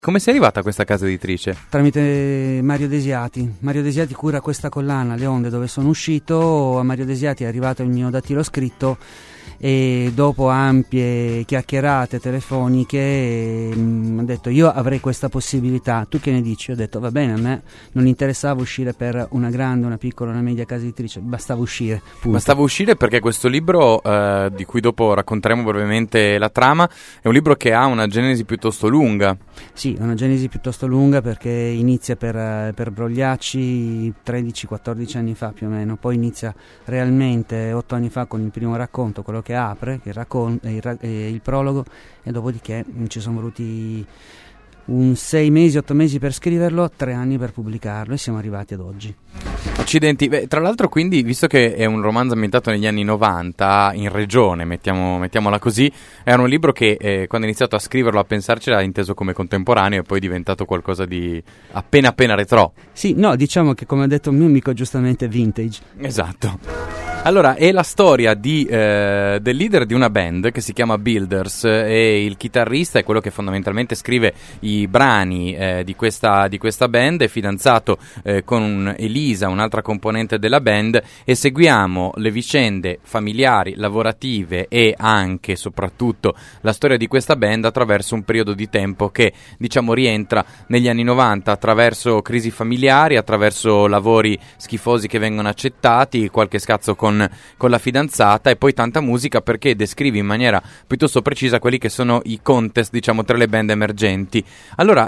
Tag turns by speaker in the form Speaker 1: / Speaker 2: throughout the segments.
Speaker 1: Come sei arrivata a questa casa editrice?
Speaker 2: Tramite Mario Desiati. Mario Desiati cura questa collana, Le Onde, dove sono uscito. A Mario Desiati è arrivato il mio dattilo scritto e dopo ampie chiacchierate telefoniche ha detto: io avrei questa possibilità, tu che ne dici? Ho detto: va bene, a me non interessava uscire per una grande, una piccola, una media casa editrice, bastava uscire, punto.
Speaker 1: Bastava uscire perché questo libro, di cui dopo racconteremo brevemente la trama, è un libro che ha una genesi piuttosto lunga.
Speaker 2: Sì, è una genesi piuttosto lunga perché inizia per Brogliacci 13-14 anni fa più o meno, poi inizia realmente 8 anni fa con il primo racconto, quello che apre, che il prologo, e dopodiché ci sono voluti 6 mesi, 8 mesi per scriverlo, 3 anni per pubblicarlo, e siamo arrivati ad oggi.
Speaker 1: Accidenti. Beh, tra l'altro, quindi, visto che è un romanzo ambientato negli anni 90 in regione, mettiamola così, era un libro che quando ho iniziato a scriverlo, a pensarci, era inteso come contemporaneo e poi è diventato qualcosa di appena retro.
Speaker 2: Sì, no, diciamo che, come ha detto il mio amico giustamente, vintage.
Speaker 1: Esatto. Allora, è la storia del leader di una band che si chiama Builders, e il chitarrista è quello che fondamentalmente scrive i brani di questa band, è fidanzato con Elisa, un'altra componente della band, e seguiamo le vicende familiari, lavorative e anche, soprattutto, la storia di questa band attraverso un periodo di tempo che, diciamo, rientra negli anni 90 attraverso crisi familiari, attraverso lavori schifosi che vengono accettati, qualche scazzo con la fidanzata, e poi tanta musica, perché descrive in maniera piuttosto precisa quelli che sono i contest, diciamo, tra le band emergenti. Allora,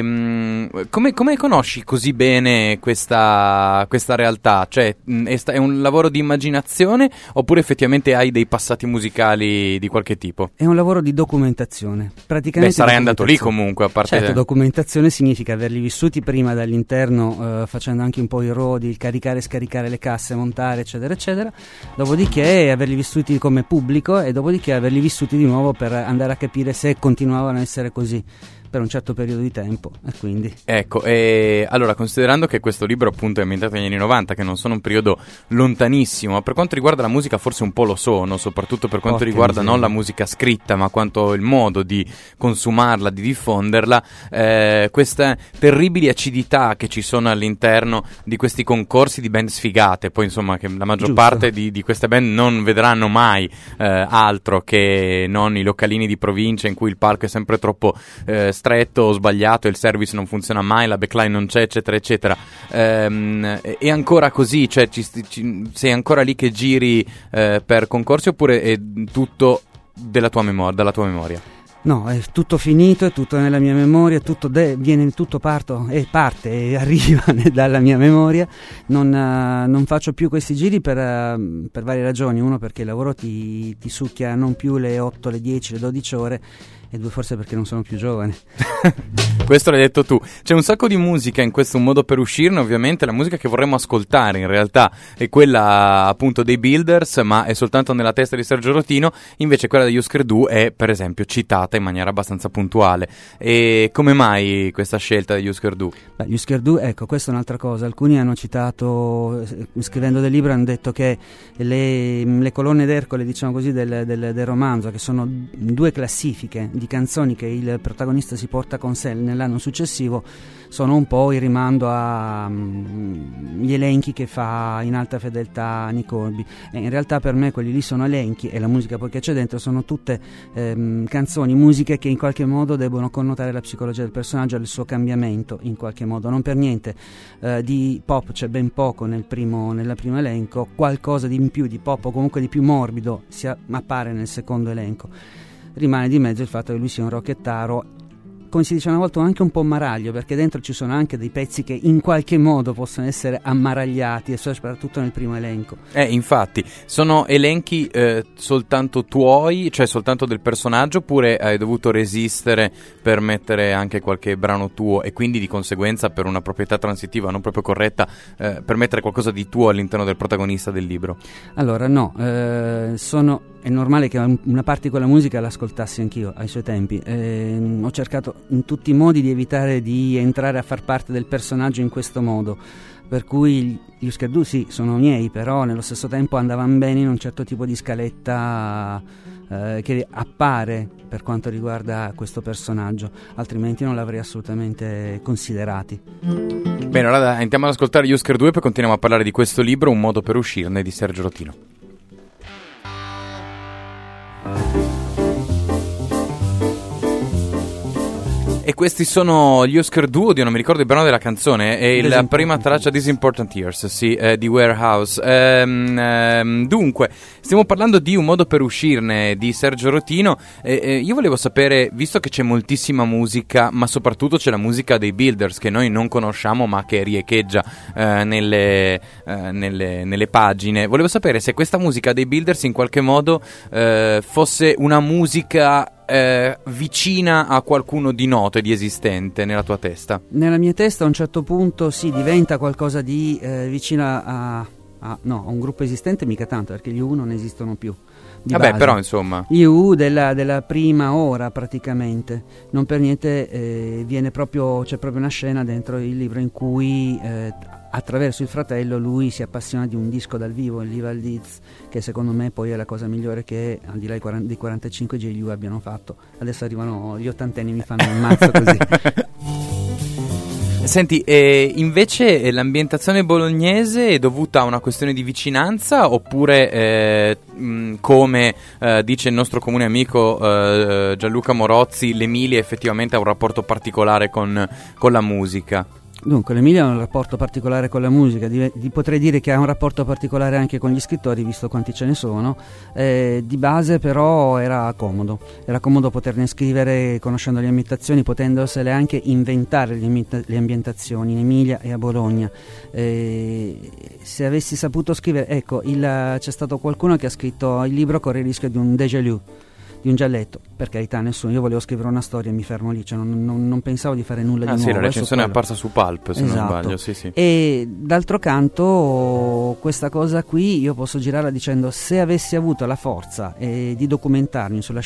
Speaker 1: come conosci così bene questa realtà? Cioè, è un lavoro di immaginazione oppure effettivamente hai dei passati musicali di qualche tipo?
Speaker 2: È un lavoro di documentazione. Praticamente
Speaker 1: sarai andato lì comunque, a parte...
Speaker 2: Certo, documentazione significa averli vissuti prima dall'interno, facendo anche un po' i rodi, il caricare e scaricare le casse, montare, eccetera, eccetera. Dopodiché averli vissuti come pubblico, e dopodiché averli vissuti di nuovo per andare a capire se continuavano a essere così per un certo periodo di tempo, e quindi... Ecco,
Speaker 1: allora, considerando che questo libro appunto è ambientato negli anni 90, che non sono un periodo lontanissimo, ma per quanto riguarda la musica forse un po' lo sono, soprattutto per quanto riguarda non la musica scritta, ma quanto il modo di consumarla, di diffonderla, queste terribili acidità che ci sono all'interno di questi concorsi di band sfigate, poi insomma che la maggior parte di queste band non vedranno mai altro che non i localini di provincia in cui il palco è sempre troppo stretto o sbagliato, il service non funziona mai, la backline non c'è, eccetera eccetera. È ancora così? Cioè sei ancora lì che giri per concorsi, oppure è tutto dalla tua memoria?
Speaker 2: No, è tutto finito, è tutto nella mia memoria, parte e arriva dalla mia memoria. Non faccio più questi giri per varie ragioni. Uno, perché il lavoro ti succhia non più le 8, le 10, le 12 ore, e due, forse perché non sono più giovane.
Speaker 1: Questo l'hai detto tu. C'è un sacco di musica in questo, Un modo per uscirne. Ovviamente la musica che vorremmo ascoltare in realtà è quella appunto dei Builders, ma è soltanto nella testa di Sergio Rotino. Invece quella degli Husker Du è, per esempio, citata in maniera abbastanza puntuale. E come mai questa scelta degli Husker Du?
Speaker 2: Gli Husker Du, ecco, questa è un'altra cosa. Alcuni hanno citato, scrivendo del libro, hanno detto che le colonne d'Ercole, diciamo così, del romanzo, che sono 2 classifiche di canzoni che il protagonista si porta con sé nell'anno successivo, sono un po' il rimando agli elenchi che fa in alta fedeltà Nick Hornby. E in realtà per me quelli lì sono elenchi, e la musica poi che c'è dentro sono tutte canzoni, musiche che in qualche modo debbono connotare la psicologia del personaggio, il suo cambiamento in qualche modo. Non per niente di pop c'è ben poco nella primo elenco, qualcosa di in più di pop o comunque di più morbido appare nel secondo elenco. Rimane di mezzo il fatto che lui sia un rockettaro, come si dice una volta, anche un po' ammaraglio, perché dentro ci sono anche dei pezzi che in qualche modo possono essere ammaragliati, e soprattutto nel primo elenco.
Speaker 1: Infatti, sono elenchi soltanto tuoi, cioè soltanto del personaggio, oppure hai dovuto resistere per mettere anche qualche brano tuo, e quindi di conseguenza, per una proprietà transitiva non proprio corretta, per mettere qualcosa di tuo all'interno del protagonista del libro?
Speaker 2: Allora no, è normale che una parte di quella musica l'ascoltassi anch'io ai suoi tempi. Ho cercato in tutti i modi di evitare di entrare a far parte del personaggio in questo modo. Per cui gli Husker Du sì, sono miei, però nello stesso tempo andavano bene in un certo tipo di scaletta che appare per quanto riguarda questo personaggio, altrimenti non l'avrei assolutamente considerati.
Speaker 1: Bene, allora andiamo ad ascoltare gli Husker Du e poi continuiamo a parlare di questo libro, Un modo per uscirne, di Sergio Rotino. E questi sono gli Husker Du, oddio non mi ricordo il brano della canzone, è la prima traccia These Important Years, sì, di Warehouse. Dunque, stiamo parlando di Un modo per uscirne di Sergio Rotino. Io volevo sapere, visto che c'è moltissima musica, ma soprattutto c'è la musica dei Builders che noi non conosciamo ma che riecheggia nelle pagine, volevo sapere se questa musica dei Builders in qualche modo fosse una musica vicina a qualcuno di noto e di esistente nella tua testa.
Speaker 2: Nella mia testa a un certo punto sì, diventa qualcosa di vicina a un gruppo esistente, mica tanto, perché gli U non esistono più.
Speaker 1: Vabbè, però insomma
Speaker 2: gli U della prima ora praticamente. Non per niente c'è proprio una scena dentro il libro in cui attraverso il fratello lui si appassiona di un disco dal vivo, il Live al Leeds, che secondo me poi è la cosa migliore che al di là dei 45 GLU abbiano fatto. Adesso arrivano gli ottantenni, mi fanno un mazzo così.
Speaker 1: Senti, invece l'ambientazione bolognese è dovuta a una questione di vicinanza oppure come dice il nostro comune amico Gianluca Morozzi, l'Emilia effettivamente ha un rapporto particolare con la musica?
Speaker 2: Dunque, l'Emilia ha un rapporto particolare con la musica, potrei dire che ha un rapporto particolare anche con gli scrittori, visto quanti ce ne sono. Di base però era comodo poterne scrivere conoscendo le ambientazioni, potendosele anche inventare le ambientazioni in Emilia e a Bologna. Se avessi saputo scrivere, ecco, c'è stato qualcuno che ha scritto il libro corre il rischio di un déjà vu, di un già letto, per carità, nessuno, io volevo scrivere una storia e mi fermo lì, cioè non pensavo di fare nulla di nuovo.
Speaker 1: Sì, la recensione è apparsa su Pulp, se
Speaker 2: esatto.
Speaker 1: non sbaglio, sì.
Speaker 2: E d'altro canto questa cosa qui io posso girarla dicendo, se avessi avuto la forza di documentarmi sulla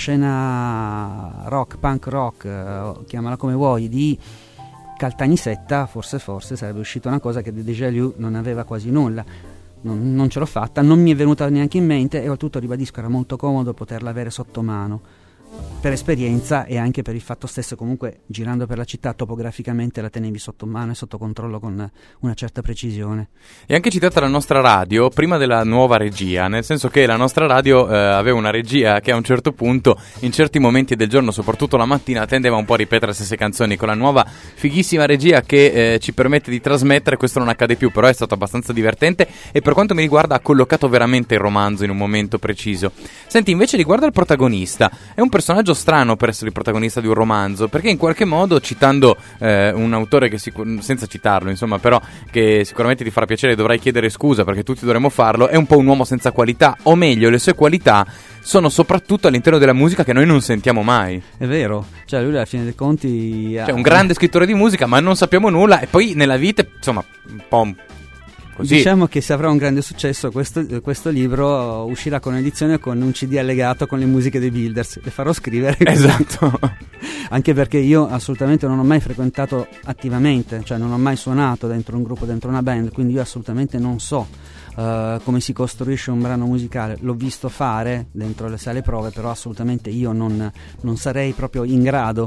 Speaker 2: scena rock, punk rock, chiamala come vuoi, di Caltanissetta, forse sarebbe uscita una cosa che di Déjà Vu non aveva quasi nulla. Non ce l'ho fatta, non mi è venuta neanche in mente, e oltretutto ribadisco, era molto comodo poterla avere sotto mano per esperienza e anche per il fatto stesso, comunque girando per la città topograficamente la tenevi sotto mano e sotto controllo con una certa precisione.
Speaker 1: E anche citata la nostra radio prima della nuova regia, nel senso che la nostra radio aveva una regia che a un certo punto in certi momenti del giorno, soprattutto la mattina, tendeva un po' a ripetere le stesse canzoni. Con la nuova fighissima regia che ci permette di trasmettere questo non accade più, però è stato abbastanza divertente e per quanto mi riguarda ha collocato veramente il romanzo in un momento preciso. Senti, invece riguardo al protagonista, è un personaggio strano per essere il protagonista di un romanzo, perché in qualche modo, citando un autore che senza citarlo insomma, però che sicuramente ti farà piacere, dovrai chiedere scusa perché tutti dovremmo farlo, è un po' un uomo senza qualità, o meglio le sue qualità sono soprattutto all'interno della musica che noi non sentiamo mai.
Speaker 2: È vero, cioè lui alla fine dei conti
Speaker 1: è un grande scrittore di musica ma non sappiamo nulla, e poi nella vita insomma un po' così.
Speaker 2: Diciamo che se avrà un grande successo questo libro uscirà con un'edizione con un CD allegato con le musiche dei Builders, le farò scrivere.
Speaker 1: Esatto.
Speaker 2: Anche perché io assolutamente non ho mai frequentato attivamente, cioè non ho mai suonato dentro un gruppo, dentro una band, quindi io assolutamente non so come si costruisce un brano musicale. L'ho visto fare dentro le sale prove, però assolutamente io non sarei proprio in grado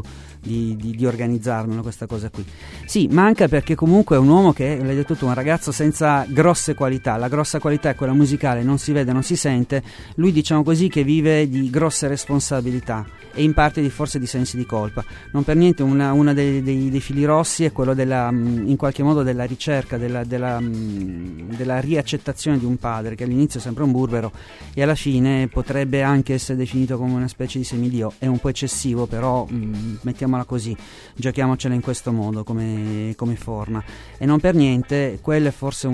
Speaker 2: di organizzarmelo questa cosa qui. Sì, manca perché comunque è un uomo che, l'hai detto tu, un ragazzo senza grosse qualità. La grossa qualità è quella musicale, non si vede, non si sente. Lui, diciamo così, che vive di grosse responsabilità e in parte forse di sensi di colpa. Non per niente una dei fili rossi è quello in qualche modo della ricerca, della riaccettazione di un padre che all'inizio è sempre un burbero e alla fine potrebbe anche essere definito come una specie di semidio. È un po' eccessivo, però mettiamola così, giochiamocela in questo modo come forma. E non per niente quello è forse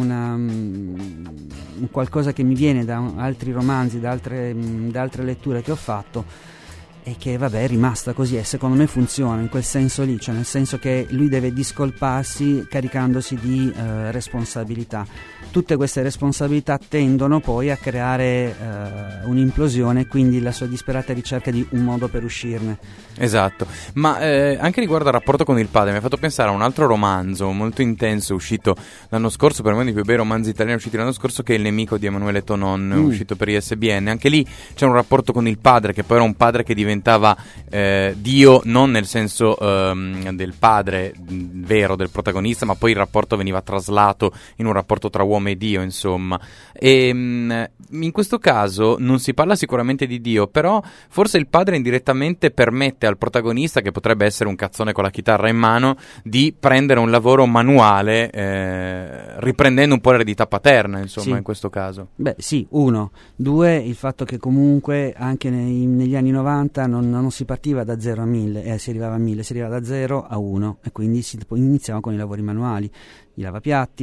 Speaker 2: un qualcosa che mi viene da altri romanzi, da altre letture che ho fatto, e che vabbè è rimasta così, e secondo me funziona in quel senso lì, cioè nel senso che lui deve discolparsi caricandosi di responsabilità. Tutte queste responsabilità tendono poi a creare un'implosione, quindi la sua disperata ricerca di un modo per uscirne.
Speaker 1: Esatto, ma anche riguardo al rapporto con il padre mi ha fatto pensare a un altro romanzo molto intenso uscito l'anno scorso, per me uno dei più bei romanzi italiani usciti l'anno scorso, che è Il nemico di Emanuele Tonon, uscito per ISBN. Anche lì c'è un rapporto con il padre, che poi era un padre che diventava Dio, non nel senso del padre vero del protagonista, ma poi il rapporto veniva traslato in un rapporto tra uomo e Dio, insomma. E in questo caso non si parla sicuramente di Dio, però forse il padre indirettamente permette al protagonista, che potrebbe essere un cazzone con la chitarra in mano, di prendere un lavoro manuale, riprendendo un po' l'eredità paterna, insomma, sì. In questo caso.
Speaker 2: Beh sì, uno. Due, il fatto che comunque anche negli anni 90 non si partiva da 0 a 1000, si arrivava a 1000, si arrivava da 0 a 1, e quindi si iniziava con i lavori manuali, i lavapiatti,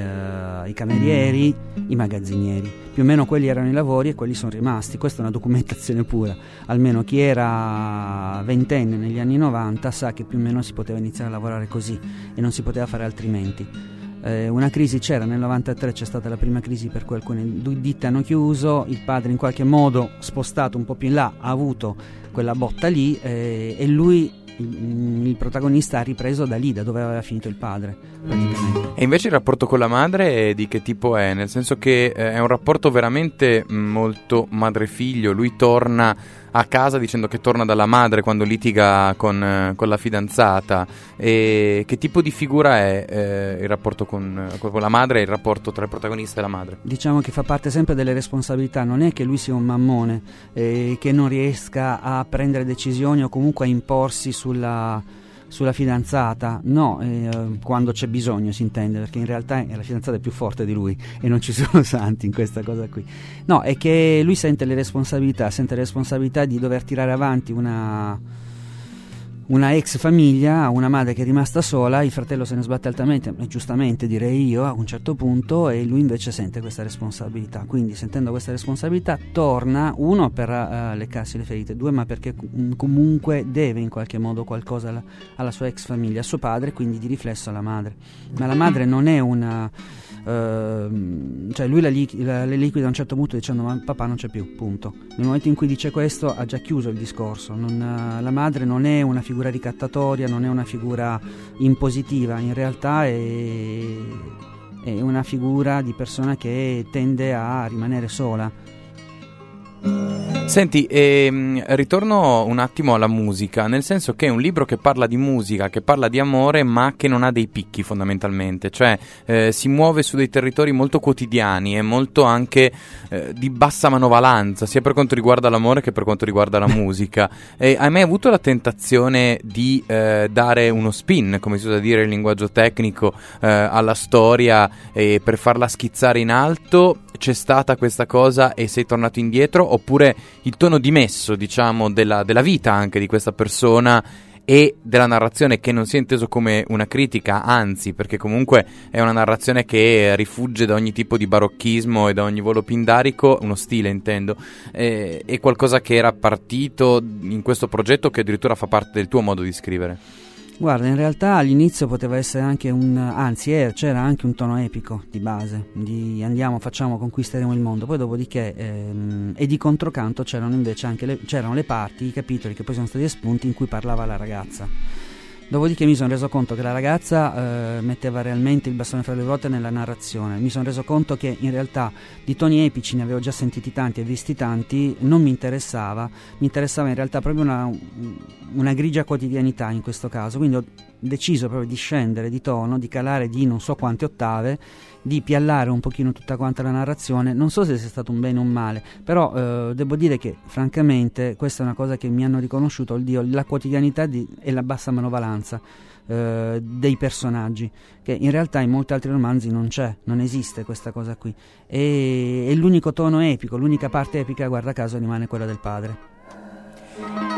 Speaker 2: i camerieri, i magazzinieri. Più o meno quelli erano i lavori e quelli sono rimasti. Questa è una documentazione pura. Almeno chi era ventenne negli anni 90 sa che più o meno si poteva iniziare a lavorare così e non si poteva fare altrimenti. Una crisi c'era nel 93, c'è stata la prima crisi per cui alcune ditte hanno chiuso, il padre in qualche modo spostato un po' più in là ha avuto quella botta lì, e lui, il protagonista, ha ripreso da lì, da dove aveva finito il padre praticamente.
Speaker 1: E invece il rapporto con la madre di che tipo è? Nel senso che è un rapporto veramente molto madre-figlio. Lui torna a casa dicendo che torna dalla madre quando litiga con la fidanzata. E che tipo di figura è il rapporto con la madre e il rapporto tra il protagonista e la madre?
Speaker 2: Diciamo che fa parte sempre delle responsabilità. Non è che lui sia un mammone che non riesca a prendere decisioni o comunque a imporsi sulla fidanzata, no, quando c'è bisogno, si intende, perché in realtà la fidanzata è più forte di lui e non ci sono santi in questa cosa qui. No, è che lui sente le responsabilità di dover tirare avanti una ex famiglia, una madre che è rimasta sola, il fratello se ne sbatte altamente, giustamente direi io a un certo punto, e lui invece sente questa responsabilità. Quindi sentendo questa responsabilità torna, uno per leccarsi le ferite, due ma perché comunque deve in qualche modo qualcosa alla sua ex famiglia, a suo padre, quindi di riflesso alla madre. Ma la madre non è una cioè lui la liquida a un certo punto dicendo ma papà non c'è più, punto. Nel momento in cui dice questo ha già chiuso il discorso. La madre non è una figura ricattatoria, non è una figura impositiva, in realtà è una figura di persona che tende a rimanere sola.
Speaker 1: Senti, ritorno un attimo alla musica, nel senso che è un libro che parla di musica, che parla di amore, ma che non ha dei picchi fondamentalmente, cioè si muove su dei territori molto quotidiani e molto anche di bassa manovalanza, sia per quanto riguarda l'amore che per quanto riguarda la musica. Hai mai avuto la tentazione di dare uno spin, come si usa dire in linguaggio tecnico, alla storia, per farla schizzare in alto? C'è stata questa cosa e sei tornato indietro, oppure il tono dimesso, diciamo, della vita anche di questa persona e della narrazione, che non sia inteso come una critica, anzi, perché comunque è una narrazione che rifugge da ogni tipo di barocchismo e da ogni volo pindarico, uno stile intendo, è qualcosa che era partito in questo progetto, che addirittura fa parte del tuo modo di scrivere?
Speaker 2: Guarda, in realtà all'inizio poteva essere anche c'era anche un tono epico di base, di andiamo, facciamo, conquisteremo il mondo. Poi dopodiché e di controcanto c'erano invece anche c'erano le parti, i capitoli che poi sono stati espunti, in cui parlava la ragazza. Dopodiché mi sono reso conto che la ragazza metteva realmente il bastone fra le ruote nella narrazione. Mi sono reso conto che in realtà di toni epici ne avevo già sentiti tanti e visti tanti, non mi interessava in realtà proprio una grigia quotidianità in questo caso. Quindi ho deciso proprio di scendere di tono, di calare di non so quante ottave, di piallare un pochino tutta quanta la narrazione. Non so se sia stato un bene o un male, però devo dire che francamente questa è una cosa che mi hanno riconosciuto, la quotidianità e la bassa manovalanza dei personaggi, che in realtà in molti altri romanzi non esiste questa cosa qui, e l'unico tono epico, l'unica parte epica, guarda caso, rimane quella del padre.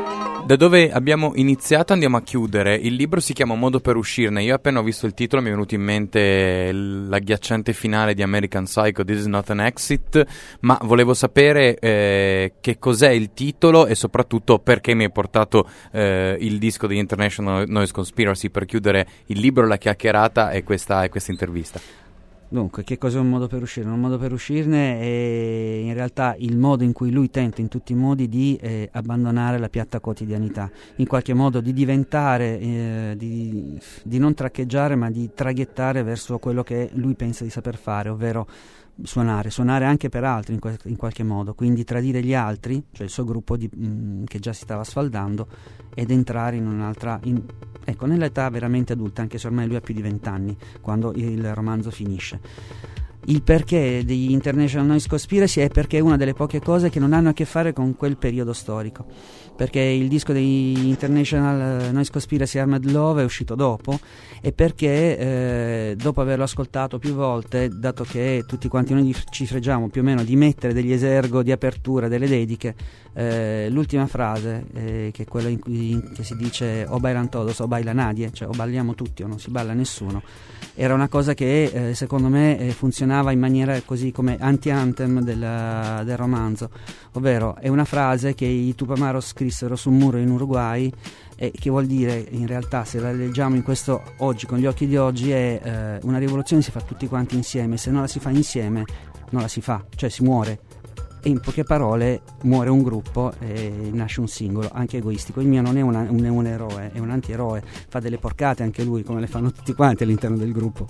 Speaker 1: Da dove abbiamo iniziato andiamo a chiudere. Il libro si chiama Modo per uscirne. Io appena ho visto il titolo mi è venuto in mente l'agghiacciante finale di American Psycho, This is not an exit, ma volevo sapere che cos'è il titolo e soprattutto perché mi hai portato il disco di International Noise Conspiracy per chiudere il libro, la chiacchierata e questa intervista.
Speaker 2: Dunque, che cos'è un modo per uscirne? Un modo per uscirne è in realtà il modo in cui lui tenta in tutti i modi di abbandonare la piatta quotidianità, in qualche modo di diventare, di non traccheggiare ma di traghettare verso quello che lui pensa di saper fare, ovvero suonare anche per altri in qualche modo, quindi tradire gli altri, cioè il suo gruppo che già si stava sfaldando, ed entrare in un'altra, ecco, nell'età veramente adulta, anche se ormai lui ha più di 20 anni quando il romanzo finisce. Il perché di International Noise Conspiracy è perché è una delle poche cose che non hanno a che fare con quel periodo storico, perché il disco di International Noise Conspiracy Armed Love è uscito dopo, e perché dopo averlo ascoltato più volte, dato che tutti quanti noi ci fregiamo più o meno di mettere degli esergo di apertura, delle dediche, l'ultima frase, che è quella in cui che si dice o bailan todos o baila nadie, cioè o balliamo tutti o non si balla nessuno, era una cosa che secondo me funzionava in maniera così come anti-anthem del romanzo, ovvero è una frase che i Tupamaros scrissero su un muro in Uruguay, e che vuol dire, in realtà, se la leggiamo in questo oggi, con gli occhi di oggi, è una rivoluzione si fa tutti quanti insieme, se non la si fa insieme non la si fa, cioè si muore. E in poche parole muore un gruppo e nasce un singolo, anche egoistico. Il mio non è un eroe, è un antieroe, fa delle porcate anche lui, come le fanno tutti quanti all'interno del gruppo.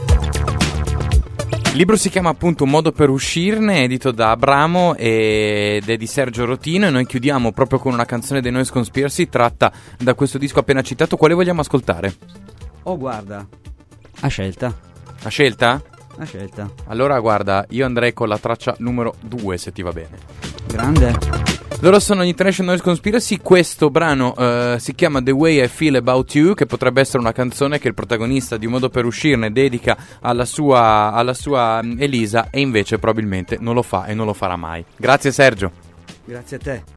Speaker 1: Il libro si chiama appunto Modo per uscirne, edito da Abramo ed è di Sergio Rotino, e noi chiudiamo proprio con una canzone dei Noise Conspiracy tratta da questo disco appena citato. Quale vogliamo ascoltare?
Speaker 2: Oh, guarda, a scelta.
Speaker 1: A scelta?
Speaker 2: A scelta.
Speaker 1: Allora guarda, io andrei con la traccia numero 2, se ti va bene.
Speaker 2: Grande.
Speaker 1: Loro sono gli International Noise Conspiracy. Questo brano si chiama The Way I Feel About You, che potrebbe essere una canzone che il protagonista di Modo per uscirne dedica alla sua Elisa, e invece probabilmente non lo fa e non lo farà mai. Grazie Sergio.
Speaker 2: Grazie a te.